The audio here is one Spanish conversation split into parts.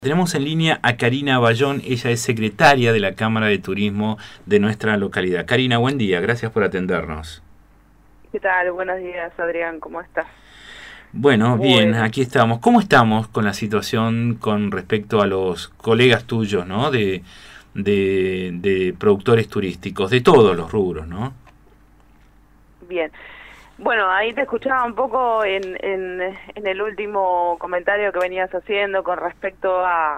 Tenemos en línea a Karina Bayón, ella es secretaria de la Cámara de Turismo de nuestra localidad. Karina, buen día, gracias por atendernos. ¿Qué tal? Buenos días, Adrián, ¿cómo estás? Bueno, bien, Bueno, aquí estamos. ¿Cómo estamos con la situación con respecto a los colegas tuyos, ¿no? De productores turísticos, de todos los rubros, ¿no? bien. Bueno, ahí te escuchaba un poco en el último comentario que venías haciendo con respecto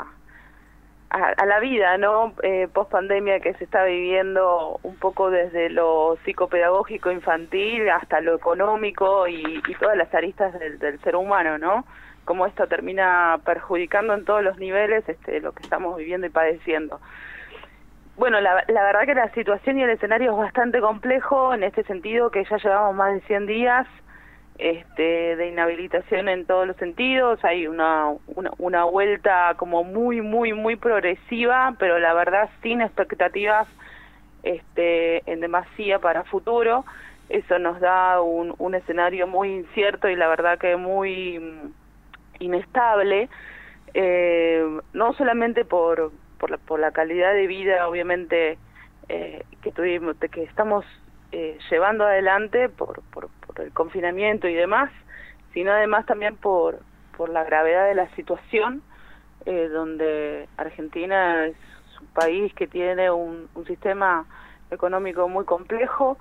a la vida, ¿no? Post pandemia que se está viviendo un poco desde lo psicopedagógico infantil hasta lo económico y todas las aristas del ser humano, ¿no? Cómo esto termina perjudicando en todos los niveles lo que estamos viviendo y padeciendo. Bueno, la verdad que la situación y el escenario es bastante complejo en este sentido, que ya llevamos más de 100 días de inhabilitación en todos los sentidos. Hay una vuelta como muy progresiva, pero la verdad sin expectativas en demasía para futuro. Eso nos da un escenario muy incierto y la verdad que muy inestable, no solamente por la calidad de vida, obviamente, que estamos llevando adelante por el confinamiento y demás, sino además también por la gravedad de la situación, donde Argentina es un país que tiene un sistema económico muy complejo,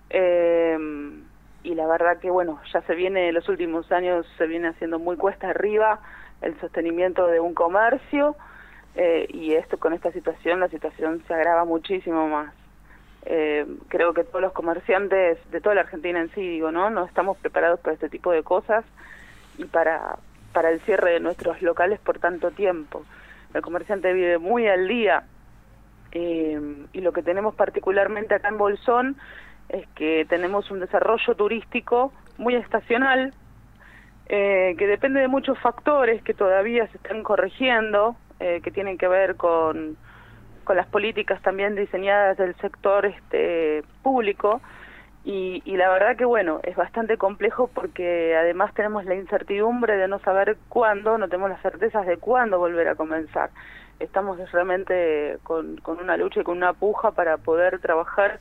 y la verdad que, bueno, ya los últimos años se viene haciendo muy cuesta arriba el sostenimiento de un comercio, y con esta situación, la situación se agrava muchísimo más. Creo que todos los comerciantes de toda la Argentina en sí, digo, no estamos preparados para este tipo de cosas y para el cierre de nuestros locales por tanto tiempo. El comerciante vive muy al día, y lo que tenemos particularmente acá en Bolsón es que tenemos un desarrollo turístico muy estacional, que depende de muchos factores que todavía se están corrigiendo, que tienen que ver con las políticas también diseñadas del sector público, y la verdad que, bueno, es bastante complejo porque además tenemos la incertidumbre de no saber cuándo, no tenemos las certezas de cuándo volver a comenzar. Estamos realmente con una lucha y con una puja para poder trabajar,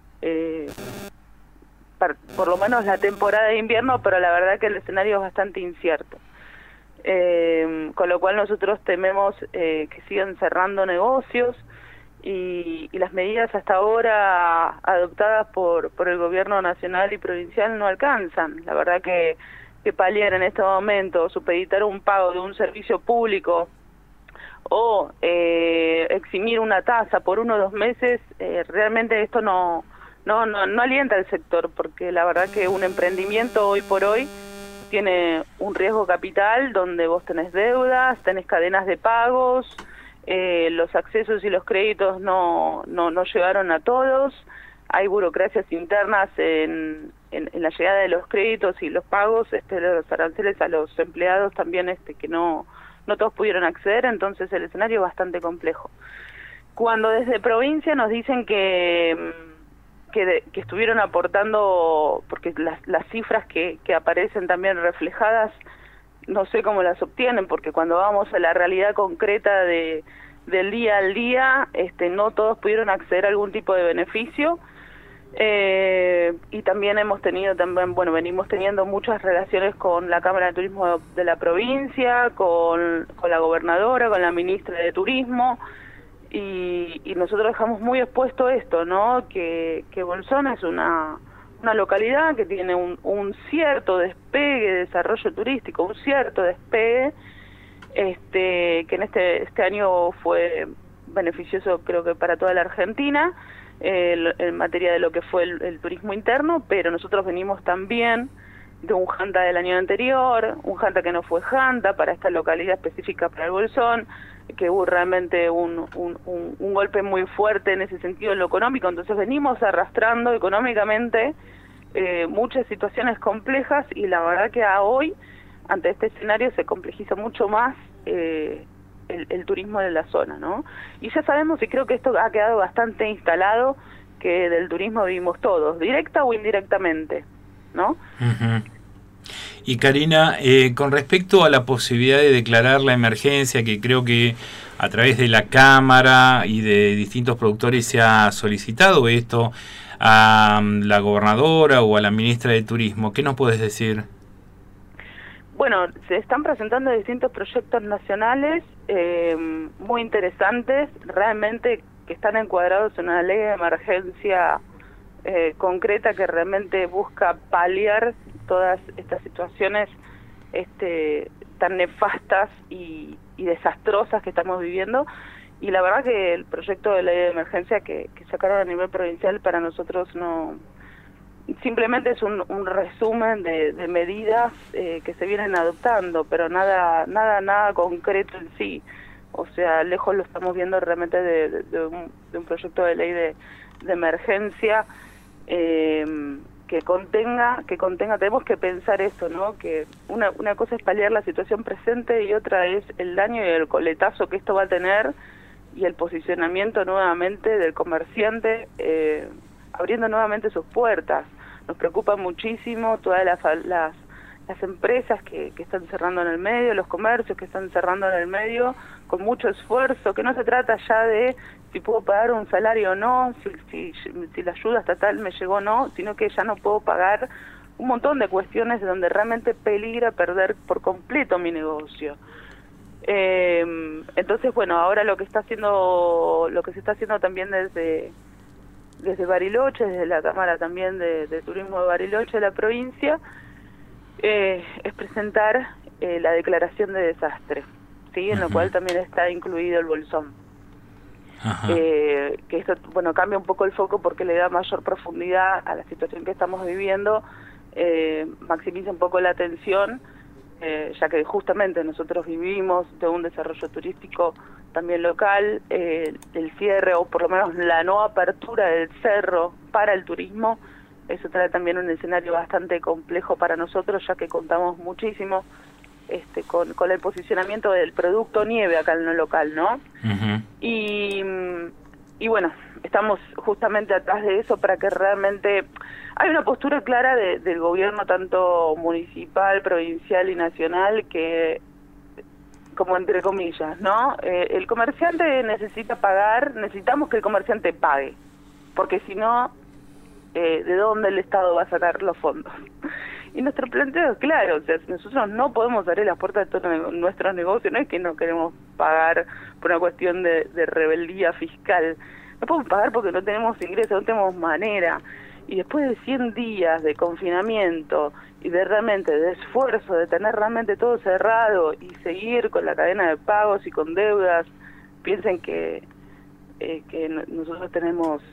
por lo menos la temporada de invierno, pero la verdad que el escenario es bastante incierto. Con lo cual nosotros tememos que sigan cerrando negocios, y las medidas hasta ahora adoptadas por el gobierno nacional y provincial no alcanzan. La verdad que paliar en este momento, supeditar un pago de un servicio público o eximir una tasa por 1 o 2 meses, realmente esto no alienta al sector, porque la verdad que un emprendimiento hoy por hoy tiene un riesgo capital donde vos tenés deudas, tenés cadenas de pagos, los accesos y los créditos no llegaron a todos, hay burocracias internas en la llegada de los créditos y los pagos, de los aranceles a los empleados también, que no todos pudieron acceder. Entonces el escenario es bastante complejo. Cuando desde provincia nos dicen que estuvieron aportando, porque las cifras que aparecen también reflejadas, no sé cómo las obtienen, porque cuando vamos a la realidad concreta del día al día, no todos pudieron acceder a algún tipo de beneficio, y también venimos teniendo muchas relaciones con la Cámara de Turismo de la provincia, con la gobernadora, con la ministra de Turismo, y nosotros dejamos muy expuesto esto, ¿no? Que Bolsón es una localidad que tiene un cierto despegue de desarrollo turístico, un cierto despegue, que en este año fue beneficioso, creo que para toda la Argentina, en materia de lo que fue el turismo interno, pero nosotros venimos también de un Janta del año anterior, un Janta que no fue Janta para esta localidad específica, para el Bolsón, que hubo realmente un golpe muy fuerte en ese sentido en lo económico. Entonces venimos arrastrando económicamente muchas situaciones complejas, y la verdad que hoy, ante este escenario, se complejiza mucho más el turismo de la zona, ¿no? Y ya sabemos, y creo que esto ha quedado bastante instalado, que del turismo vivimos todos, directa o indirectamente, ¿no? Uh-huh. Y Karina, con respecto a la posibilidad de declarar la emergencia, que creo que a través de la Cámara y de distintos productores se ha solicitado esto a la gobernadora o a la ministra de Turismo, ¿qué nos puedes decir? Bueno, se están presentando distintos proyectos nacionales muy interesantes, realmente que están encuadrados en una ley de emergencia concreta que realmente busca paliar todas estas situaciones tan nefastas y desastrosas que estamos viviendo. Y la verdad que el proyecto de ley de emergencia que sacaron a nivel provincial para nosotros no... Simplemente es un resumen de medidas que se vienen adoptando, pero nada concreto en sí. O sea, lejos lo estamos viendo realmente de un proyecto de ley de emergencia que contenga, tenemos que pensar esto, ¿no? Que una cosa es paliar la situación presente y otra es el daño y el coletazo que esto va a tener y el posicionamiento nuevamente del comerciante abriendo nuevamente sus puertas. Nos preocupa muchísimo todas las empresas que están cerrando en el medio, los comercios que están cerrando en el medio con mucho esfuerzo, que no se trata ya de si puedo pagar un salario o no, si la ayuda estatal me llegó o no, sino que ya no puedo pagar un montón de cuestiones donde realmente peligra perder por completo mi negocio. Entonces, bueno, ahora lo que se está haciendo también desde Bariloche, desde la Cámara también de Turismo de Bariloche de la provincia, es presentar la declaración de desastre, ¿sí? En lo cual también está incluido el bolsón. Que esto, bueno, cambia un poco el foco porque le da mayor profundidad a la situación que estamos viviendo, maximiza un poco la atención, ya que justamente nosotros vivimos de un desarrollo turístico también local, el cierre o por lo menos la no apertura del cerro para el turismo, eso trae también un escenario bastante complejo para nosotros, ya que contamos muchísimo con el posicionamiento del producto nieve acá en lo local, ¿no? Y bueno, estamos justamente atrás de eso para que realmente hay una postura clara del gobierno, tanto municipal, provincial y nacional, que, como entre comillas, ¿no? El comerciante necesita pagar, necesitamos que el comerciante pague, porque si no, ¿de dónde el Estado va a sacar los fondos? Y nuestro planteo es claro, o sea, nosotros no podemos abrir las puertas de todos nuestros negocios, no es que no queremos pagar por una cuestión de rebeldía fiscal, no podemos pagar porque no tenemos ingresos, no tenemos manera. Y después de 100 días de confinamiento y de esfuerzo, de tener realmente todo cerrado y seguir con la cadena de pagos y con deudas, piensen que nosotros tenemos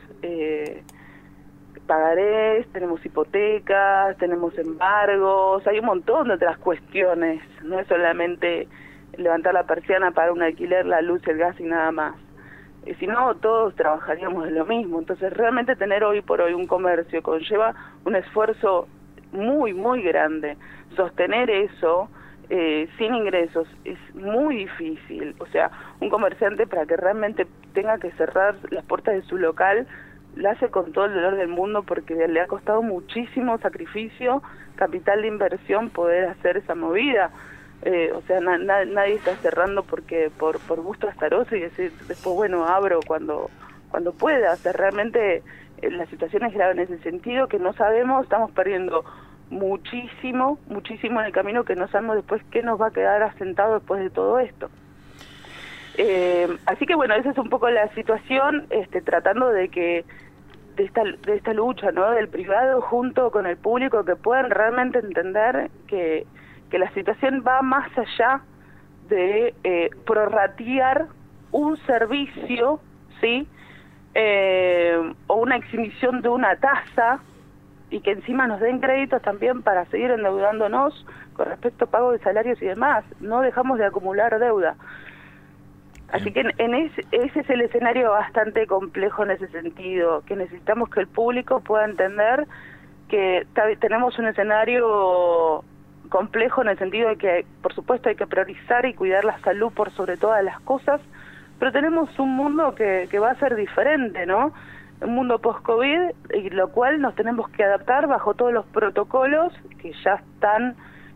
pagarés, tenemos hipotecas, tenemos embargos, hay un montón de otras cuestiones, no es solamente levantar la persiana para un alquiler, la luz, el gas y nada más. Si no, todos trabajaríamos en lo mismo. Entonces, realmente tener hoy por hoy un comercio conlleva un esfuerzo muy, muy grande. Sostener eso sin ingresos es muy difícil. O sea, un comerciante para que realmente tenga que cerrar las puertas de su local, lo hace con todo el dolor del mundo porque le ha costado muchísimo sacrificio, capital de inversión poder hacer esa movida. O sea, nadie está cerrando porque por gusto azaroso y decir después, bueno, abro cuando pueda. O sea, realmente la situación es grave en ese sentido, que no sabemos, estamos perdiendo muchísimo en el camino, que no sabemos después qué nos va a quedar asentado después de todo esto. Así que bueno, esa es un poco la situación, tratando de que de esta lucha, ¿no?, del privado junto con el público, que puedan realmente entender que la situación va más allá de prorratear un servicio, ¿sí?, o una exhibición de una tasa, y que encima nos den créditos también para seguir endeudándonos con respecto a pago de salarios y demás. No dejamos de acumular deuda. Así que ese es el escenario bastante complejo en ese sentido, que necesitamos que el público pueda entender que tenemos un escenario complejo en el sentido de que, por supuesto, hay que priorizar y cuidar la salud por sobre todas las cosas, pero tenemos un mundo que va a ser diferente, ¿no? Un mundo post-COVID, y lo cual nos tenemos que adaptar bajo todos los protocolos que ya están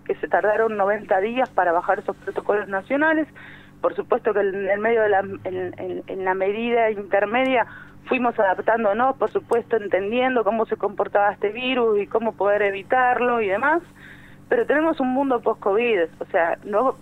que se tardaron 90 días para bajar esos protocolos nacionales. Por supuesto que en el medio de en la medida intermedia fuimos adaptándonos, por supuesto entendiendo cómo se comportaba este virus y cómo poder evitarlo y demás, pero tenemos un mundo post-COVID, o sea, no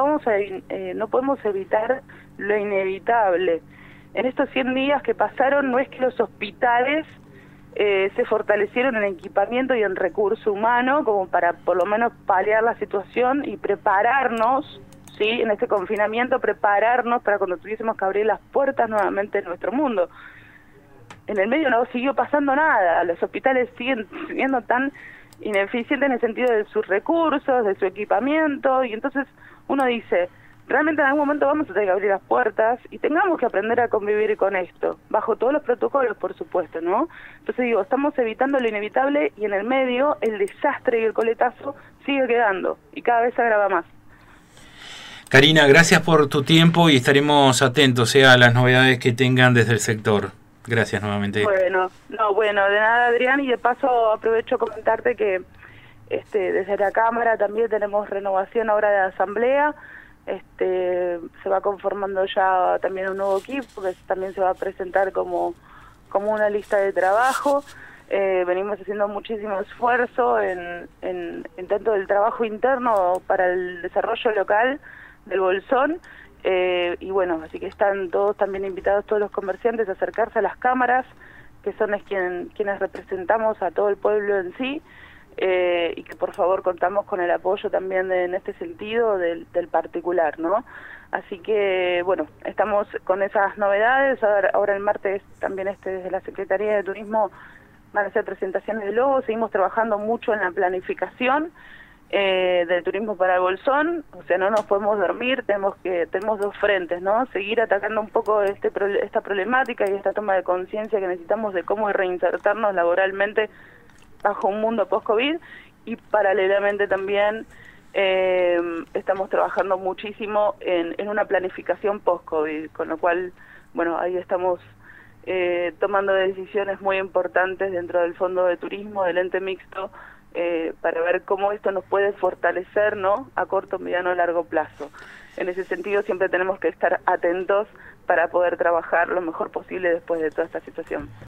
podemos evitar lo inevitable. En estos 100 días que pasaron no es que los hospitales se fortalecieron en equipamiento y en recurso humano como para por lo menos paliar la situación y prepararnos, ¿sí? En este confinamiento, prepararnos para cuando tuviésemos que abrir las puertas nuevamente en nuestro mundo. En el medio no siguió pasando nada, los hospitales siguen siendo tan ineficientes en el sentido de sus recursos, de su equipamiento, y entonces uno dice, realmente en algún momento vamos a tener que abrir las puertas y tengamos que aprender a convivir con esto, bajo todos los protocolos, por supuesto, ¿no? Entonces digo, estamos evitando lo inevitable y en el medio el desastre y el coletazo sigue quedando y cada vez se agrava más. Karina, gracias por tu tiempo y estaremos atentos a las novedades que tengan desde el sector. Gracias nuevamente. Bueno, de nada, Adrián, y de paso aprovecho a comentarte que desde la Cámara también tenemos renovación ahora de asamblea. Se va conformando ya también un nuevo equipo que también se va a presentar como una lista de trabajo. Venimos haciendo muchísimo esfuerzo en tanto del trabajo interno para el desarrollo local del Bolsón, y bueno, así que están todos también invitados, todos los comerciantes, a acercarse a las cámaras, que son quienes representamos a todo el pueblo en sí, y que por favor contamos con el apoyo también en este sentido del particular, ¿no? Así que bueno, estamos con esas novedades. Ahora el martes también desde la Secretaría de Turismo van a hacer presentaciones de logos. Seguimos trabajando mucho en la planificación del turismo para el Bolsón, o sea, no nos podemos dormir, tenemos dos frentes, ¿no? Seguir atacando un poco esta problemática y esta toma de conciencia que necesitamos de cómo reinsertarnos laboralmente bajo un mundo post-COVID, y paralelamente también estamos trabajando muchísimo en una planificación post-COVID, con lo cual, bueno, ahí estamos tomando decisiones muy importantes dentro del Fondo de Turismo, del ente mixto, para ver cómo esto nos puede fortalecer, ¿no?, a corto, mediano, largo plazo. En ese sentido siempre tenemos que estar atentos para poder trabajar lo mejor posible después de toda esta situación.